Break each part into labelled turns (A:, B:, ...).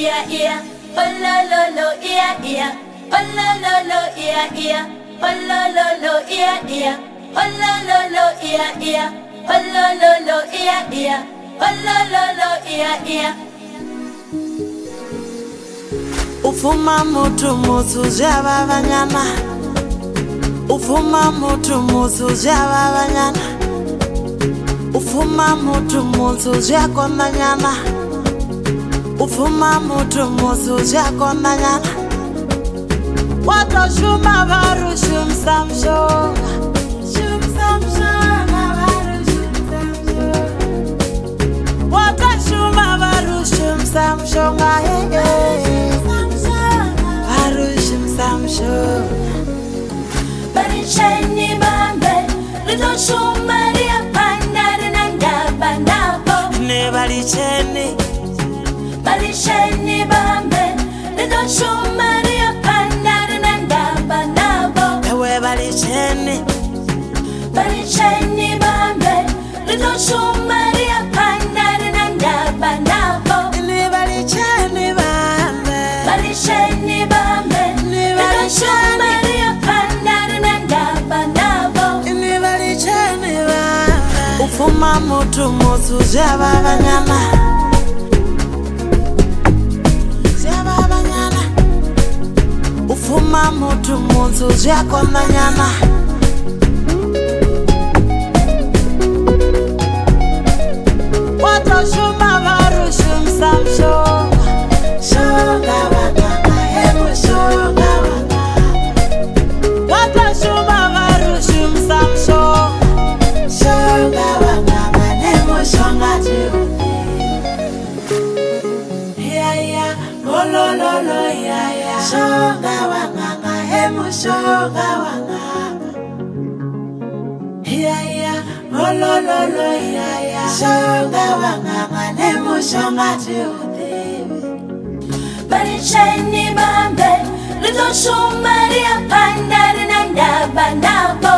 A: yeah yeah. Oh lo lo lo yeah yeah. Oh lo lo lo yeah yeah. Oh lo lo lo yeah yeah. Oh lo lo lo yeah yeah. Oh lo lo lo yeah yeah. Oh lo lo lo yeah yeah.
B: Ufuma mutu mutu jaba banyana. Ufuma mutu mutu jaba banyana. Ufuma mutu mutu jako manyana. Ufuma mutu mutu jako manyana. Wato shuma baru shum samsho. Shum samshona baru shum samsho. Wato shuma baru shum samshona hey hey. Baru shum samsho.
A: Bari shani bambe, lito shuma ria pandare nanga banabo.
B: Ne bari cheni.
A: Bari shani bambe, lito shuma ria pandare nanga banabo.
B: Ewe bari cheni.
A: Bari shani bambe, lito shuma ria pandare nanga banabo.
B: Ne bari cheni bambe.
A: Bari shani bambe, lito shuma ria pandare nanga banabo.
B: Ne bari cheni bambe. Ufuma mutu mutu jaba banyana. Jaba banyana. Ufuma mutu mutu jako manyana. Wato shuma baru shum samsho. Shonga wanganga hemu shonga wanganga. Wato shuma baru shum samsho. Shonga wanganga hemu shonga jiuti. Yeah yeah, oh lo lo lo yeah yeah. Shonga wanganga hemu shonga wanganga. Yeah yeah, oh lo lo lo yeah yeah. Shonga wanganga hemu shonga jiuti.
A: Bari shani bambe, lito shuma ria pandare nanga banabo.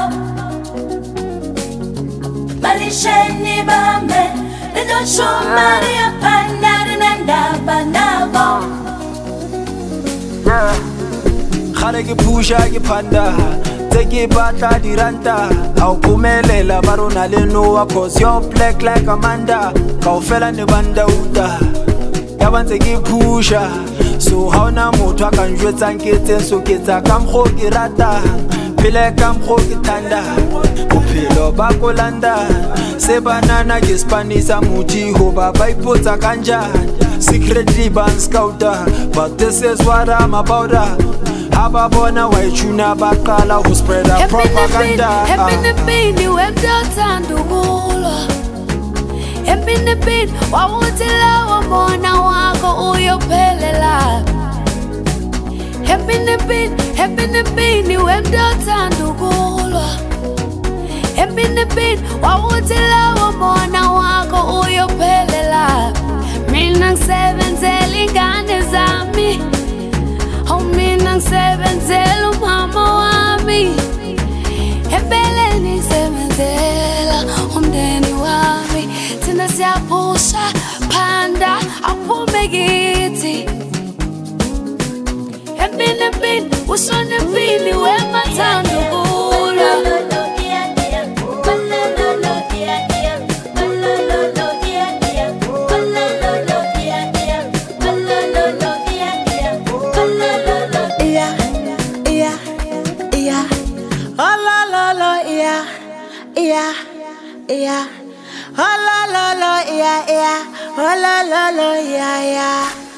A: Bari shani bambe, lito shuma ria pandare nanga banabo.
C: Khale ke pusha ke phanda teke batla diranta au pumelela barona le noa cause you're black like Amanda kaofela ne banda uta ya bantse ke pusha so ha ona motho a ka njwetsa nketse so ke tsa ka mgo ke rata pele ka mgo ke thanda bophelo ba kolanda se banana ke spanisa muti ho ba ipotsa kanjani secretly ban scouter but this is what I'm about. Ababona waichuna bakala who spread a propaganda.
A: Hepine bini wemdota ndugula. Hepine bini wawutila wamona wako uyopelela. Hepine bini wemdota ndugula. Hepine bini wawutila wamona wako uyopelela. Mina sebenzeli ngane zami. Oh, mina sebenzela umama wami. Empeleni sebenzela umndeni wami. Thina siyapusha phanda aphume kithi. Empini ushone empini wemathanda ukula.
B: Yeah, yeah, oh la la la, yeah, yeah, oh la la la, yeah, yeah.